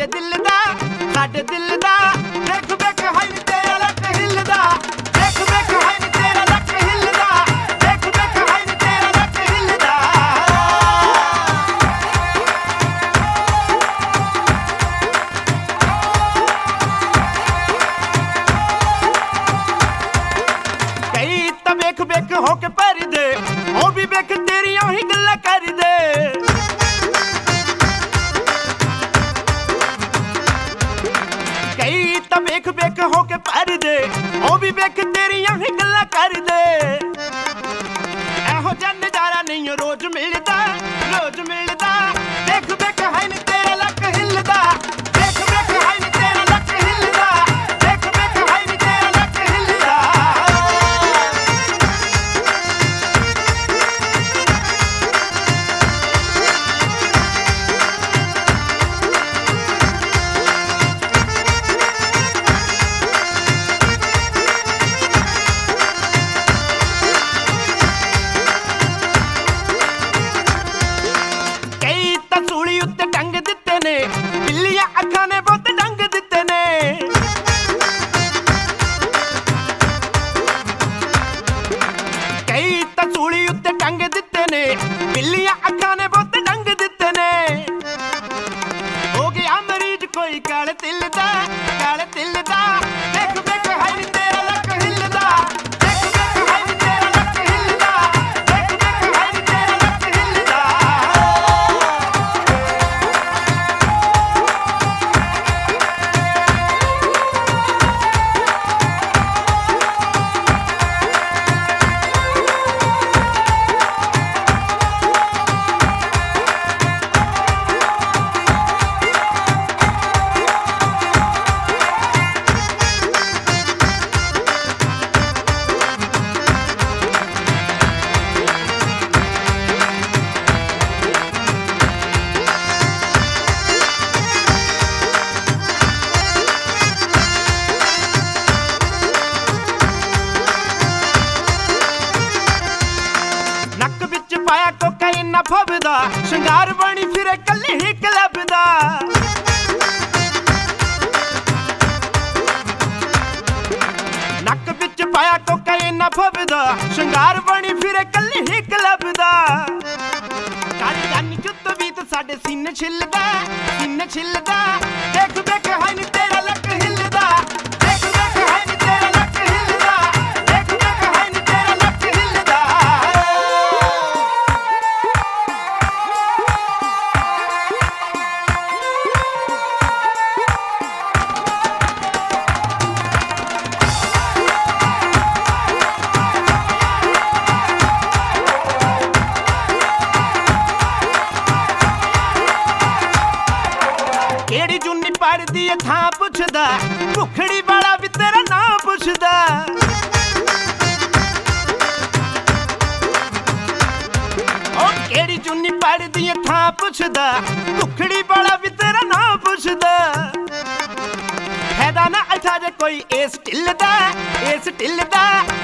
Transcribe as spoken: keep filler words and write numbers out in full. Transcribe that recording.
साडे दिल दा साडे दिल दा देख देख हाय नी तेरा लक हिलदा देख देख हाय नी तेरा लक हिलदा देख देख हाय नी तेरा लक हिलदा कई तां वेख वेख होके भर दे ओ भी वेख तेरियां ही गल्लां कर दे कई तां वेख वेख होके भर दे ओ भी वेख तेरियां ही गल्लां कर दे एहो जिहा नज़ारा नहीं रोज मिलदा रोज मिलदा देख देख हाय नी तेरा लक हिलदा देख देख हाय नी तेरा लक हिलदा देख देख हाय नी तेरा लक हिलदा सूली उत्ते टंग दिते ने बिल्लियां अखां ने बहुत डंग दिते ने कई तां सूली उत्ते टंग दिते ने बिल्लियां अखां ने बहुत डंग दिते ने हो गया मरीज कोई काले तिल दा काले तिल दा देख देख हाय नी तेरा लक हिलदा देख देख हाय नी तेरा लक हिलदा देख देख हाय नी तेरा लक हिलदा पाया कोकाइन ना फबदा शंगार बनी फिरे कल्ले ही क्लब दा नक विच पाया कोकाइन ना फबदा शंगार बनी फिरे कल्ले ही क्लब दा काली जानी चुत्त भी ते साडे सीने छिलदा सीने छिलदा देख देख हाय नी तेरा लक हिलदा देख देख हाय नी तेरा लक हिलदा देख देख हाय नी तेरा लक हिलदा केड़ी जुन्नी पड़दी है थां पुछदा भुखड़ी वाला भी तेरा नाम पुछदा ओ केड़ी जुन्नी पड़दी है थां पुछदा भुखड़ी वाला भी तेरा नाम पुछदा हैदा ना अच्छा जे कोई इस ढिल दा इस ढिल दा